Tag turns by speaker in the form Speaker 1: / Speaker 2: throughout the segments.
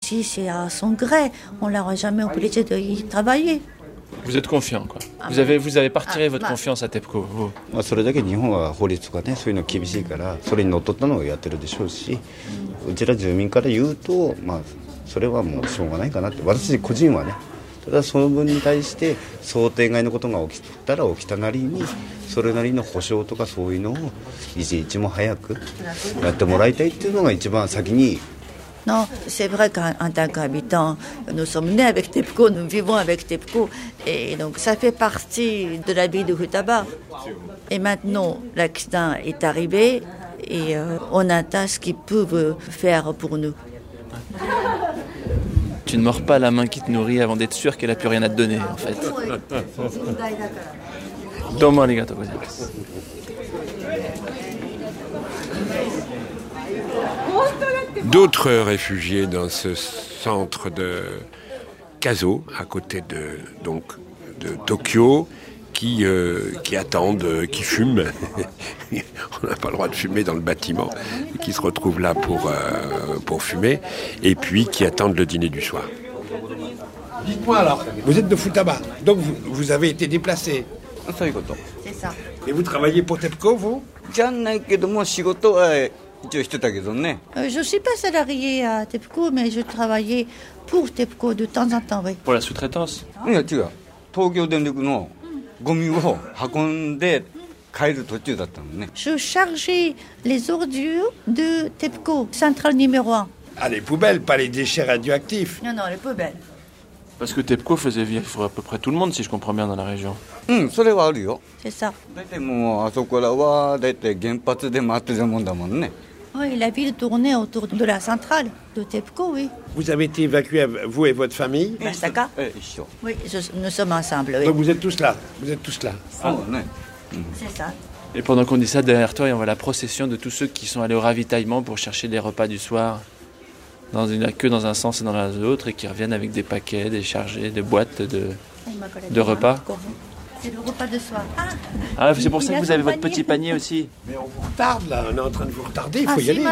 Speaker 1: ici, c'est à son gré. On ne leur a jamais obligé d'y travailler.
Speaker 2: Vous êtes confiant, quoi. Vous avez pas retiré votre confiance à TEPCO, vous.
Speaker 3: それだけ日本は法律がね、そういうの厳しいから、それにのっとったのをやってるでしょうし、うちら住民から言うと、それはもうしょうがないかなって、私個人はね、ただその分に対して想定外のことが起きたら起きたなりに、それなりの保証とかそういうのを一日も早くやってもらいたいっていうのが一番先に。
Speaker 1: Non, c'est vrai qu'en tant qu'habitants, nous sommes nés avec TEPCO, nous vivons avec TEPCO, et donc ça fait partie de la vie de Futaba. Et maintenant, l'accident est arrivé, et on attend ce qu'ils peuvent faire pour nous.
Speaker 2: Tu ne mords pas la main qui te nourrit avant d'être sûr qu'elle n'a plus rien à te donner, en fait. Domo arigatou gozaimasu.
Speaker 4: D'autres réfugiés dans ce centre de Kazo, à côté de Tokyo, qui attendent, qui fument. On n'a pas le droit de fumer dans le bâtiment, qui se retrouvent là pour fumer, et puis qui attendent le dîner du soir.
Speaker 5: Dites-moi alors, vous êtes de Futaba, donc vous avez été déplacé.
Speaker 1: C'est ça.
Speaker 5: Et vous travaillez pour TEPCO, vous?
Speaker 1: Je ne suis pas salariée à TEPCO, mais je travaillais pour TEPCO de temps en temps, oui.
Speaker 2: Pour la sous-traitance?
Speaker 1: Je chargeais les ordures de TEPCO, centrale numéro 1.
Speaker 5: Ah, les poubelles, pas les déchets radioactifs.
Speaker 1: Non, les poubelles.
Speaker 2: Parce que TEPCO faisait vivre à peu près tout le monde, si je comprends bien, dans la région.
Speaker 1: C'est ça. Oui, la ville tournait autour de la centrale de TEPCO, oui.
Speaker 5: Vous avez été évacués, vous et votre famille?
Speaker 1: Masaka? Oui, nous sommes ensemble, oui.
Speaker 5: Donc vous êtes tous là?
Speaker 1: C'est ça.
Speaker 2: Et pendant qu'on dit ça, derrière toi, on voit la procession de tous ceux qui sont allés au ravitaillement pour chercher des repas du soir, que dans un sens et dans l'autre, et qui reviennent avec des paquets, des chargés, des boîtes de repas.
Speaker 1: C'est le repas de soir.
Speaker 2: Ah, c'est pour ça que vous avez votre petit panier aussi.
Speaker 5: Mais on vous retarde là, on est en train de vous retarder, il faut y aller.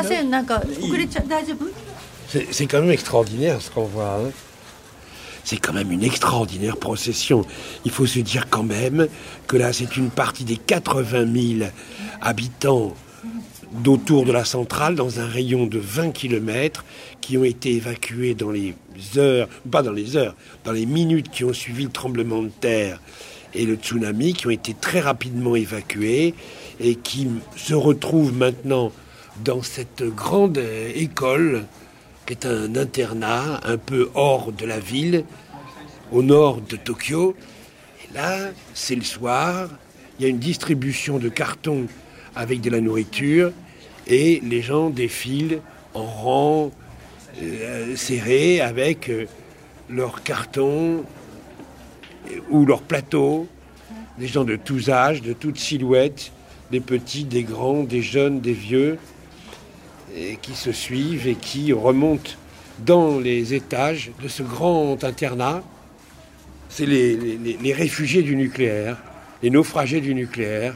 Speaker 5: C'est quand même extraordinaire ce qu'on voit. Hein. C'est quand même une extraordinaire procession. Il faut se dire quand même que là, c'est une partie des 80 000 habitants d'autour de la centrale, dans un rayon de 20 km, qui ont été évacués dans les heures, dans les minutes qui ont suivi le tremblement de terre et le tsunami, qui ont été très rapidement évacués et qui se retrouvent maintenant dans cette grande école qui est un internat un peu hors de la ville, au nord de Tokyo. Et là, c'est le soir, il y a une distribution de cartons avec de la nourriture et les gens défilent en rang serré avec leurs cartons ou leurs plateaux, des gens de tous âges, de toutes silhouettes, des petits, des grands, des jeunes, des vieux, et qui se suivent et qui remontent dans les étages de ce grand internat. C'est les réfugiés du nucléaire, les naufragés du nucléaire.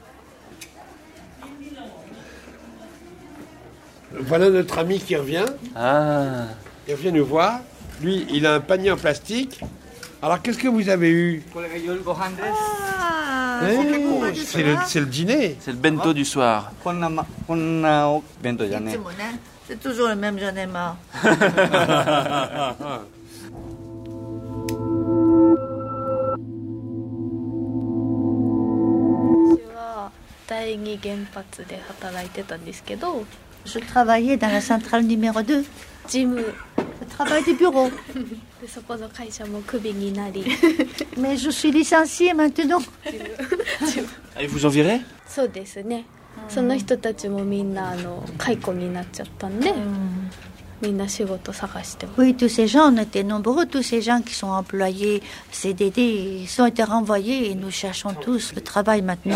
Speaker 5: Voilà notre ami qui revient.
Speaker 2: Ah.
Speaker 5: Il revient nous voir. Lui, il a un panier en plastique. Alors, qu'est-ce que vous avez eu? C'est le dîner.
Speaker 2: C'est le bento du soir.
Speaker 1: C'est toujours le même, j'en ai marre.
Speaker 6: 第二原発で働いてたんですけど、
Speaker 1: Je travaillais dans la centrale numéro 2.
Speaker 6: ジム
Speaker 1: Je travaille du bureau.
Speaker 6: でそこの会社もクビになり
Speaker 1: Mais je suis licenciée maintenant.
Speaker 2: Et vous en virez?
Speaker 6: そうですね。その人たちもみんな解雇になっちゃったんで、みんな仕事探してます。
Speaker 1: Oui, tous ces gens, on était nombreux, tous ces gens qui sont employés CDD, ils ont été renvoyés et nous cherchons tous le travail maintenant.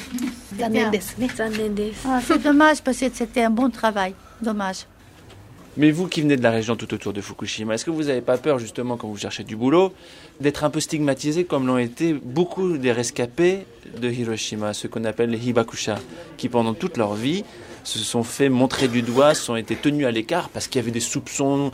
Speaker 6: 残念ですね。残念です。
Speaker 1: Ah, c'est dommage parce que c'était un bon travail. Dommage.
Speaker 2: Mais vous qui venez de la région tout autour de Fukushima, est-ce que vous n'avez pas peur justement quand vous cherchez du boulot d'être un peu stigmatisé comme l'ont été beaucoup des rescapés de Hiroshima, ceux qu'on appelle les hibakusha, qui pendant toute leur vie se sont fait montrer du doigt, se sont été tenus à l'écart parce qu'il y avait des soupçons